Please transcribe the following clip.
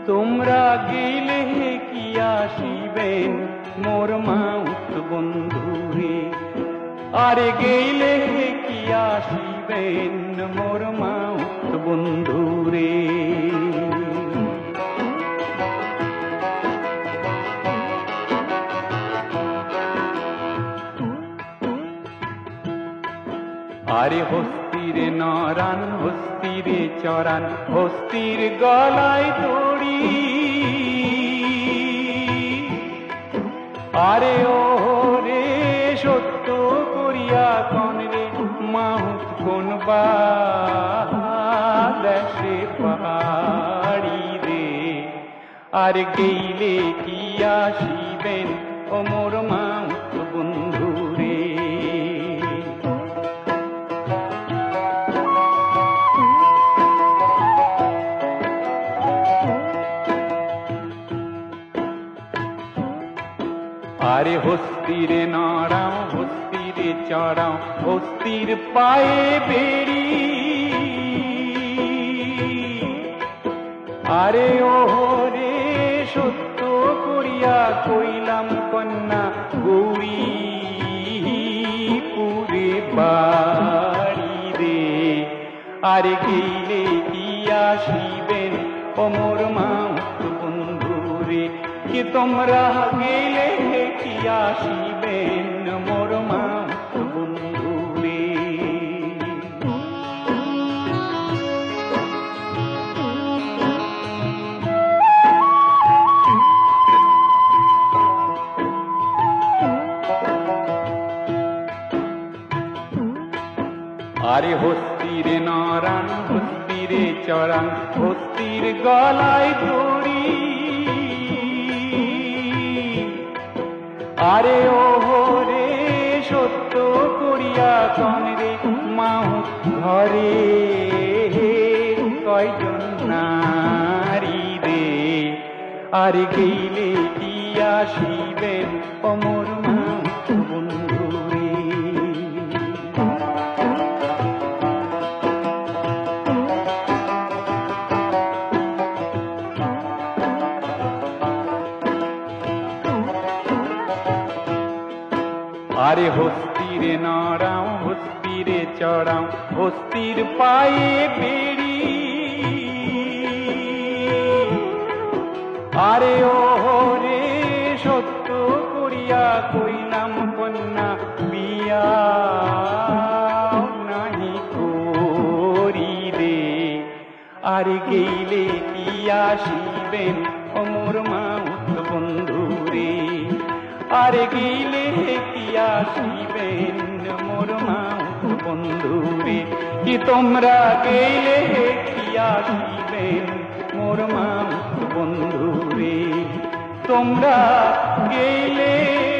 তোমরা গেলে কি আসিবেন মোর মাউত বন্ধুরে, আরে গেলে কি আসিবেন মোর মাউত বন্ধুরে। আরে হস্তির নরান হস্তির চরান হস্তির গলায় দড়ি, আরে ও রে সত্য করিয়া কন রে মাহুত কোন দেশে পাহাড়ি রে, আর গেইলে কি আসিবেন ও মোর মাউত বন্ধু রে। আরে হস্তির নড়াও হস্তির চড়াও হস্তির পায়ে বেড়ি, আরে ও রে সত্য করিয়া কইলাম কন্যা গৌরী পুরে বাড়ি রে, আরে গেলে কি আসিবেন ও মোর মাউত বন্ধু রে। কি তোমরা গেলে কি আসিবেন মোর মাউত বন্ধু রে। আরে হস্তির নরান হস্তির চরান হস্তির গলায় দড়ি, আরে ও রে সত্য করিয়া কন রে মাহুত ঘরে কয়জন নারী রে, আরে গেইলে কি আসিবেন ও মোর মাউত বন্ধু রে। আরে হস্তির নড়াও হস্তির চড়াও হস্তির পায়ে বেড়ি, আরে ও রে সত্য করিয়া কইলাম কন্যা বিয়া নাহি করি রে, আরে গেইলে কি আসিবেন ও মোর মাউত বন্ধু রে, আরে গেইলে কি আসিবেন মোর মাউত বন্ধু রে। কি তোমরা গেলে কি আসিবেন মোর মাউত বন্ধু রে, তোমরা গেলে